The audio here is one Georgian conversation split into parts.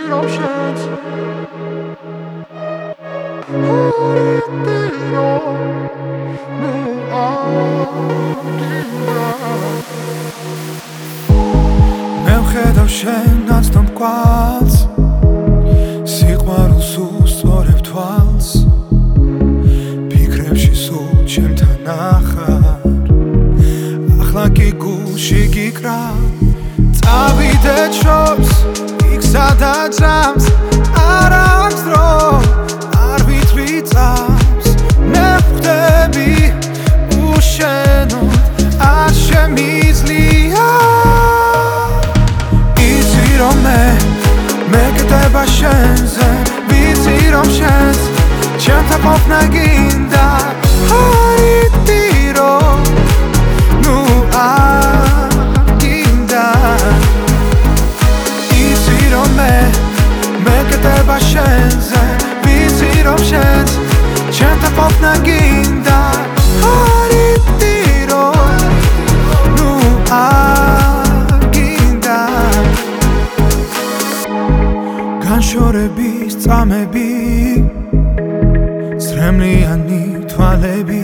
რომ შენს მე ვხედავ შენაც და მკვალს სიყვარულს უსწორებ თვალს ფიქრებში სულ ჩემთან ახარ ახლა კი გულში გიკრა წავიდე შორს იქ სადაც რამს არ აქვს დრო არ ვითვლი წამს მე ვხვდები უშენოდ არ შემიძლია იცი რომ მე გდება შენზე ვიცი რომ შენს ჩემთან ყოფნა გინდა არ იტირო ნუ არ გინდა იცი რომ მე გდება შენზე ვიცი რომ შენს ჩემთან ყოფნა გინდა არ იტირო ნუ არ გინდა განშორების წამები ზრემლიანი თვალები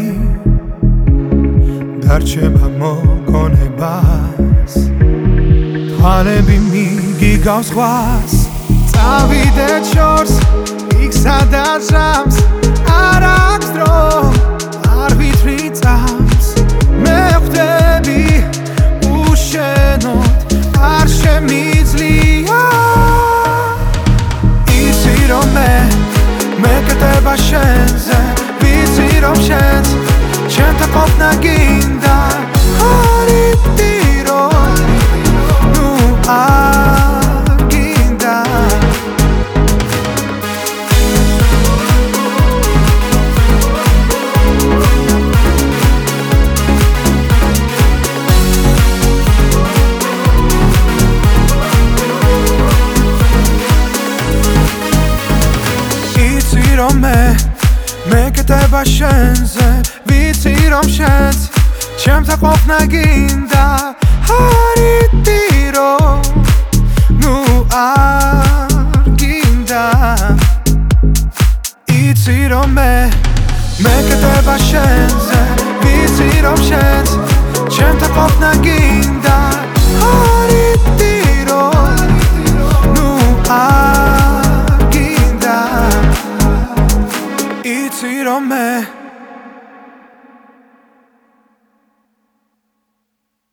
დარჩება მოგონებას თვალები მიგიგავს ზღვას წავიდე შორს იქ სადაც რამს არ აქვს დრო არ ვითვლი წამს მე ვხვდები უშენოდ არ შემიძლია იცი რომ მე გდება შენზე ვიცი რომ შენს ჩემთან ყოფნა გინდა არ იტირო ნუ არ გინდა იცი რომ მე გდება შენზე ვიცი რომ შენს ჩემთან ყოფნა გინდა არ იტირო ნუ არ გინდა იცი რომ მე გდება შენზე ვიცი რომ შენს ჩემთან ყოფნა გინდა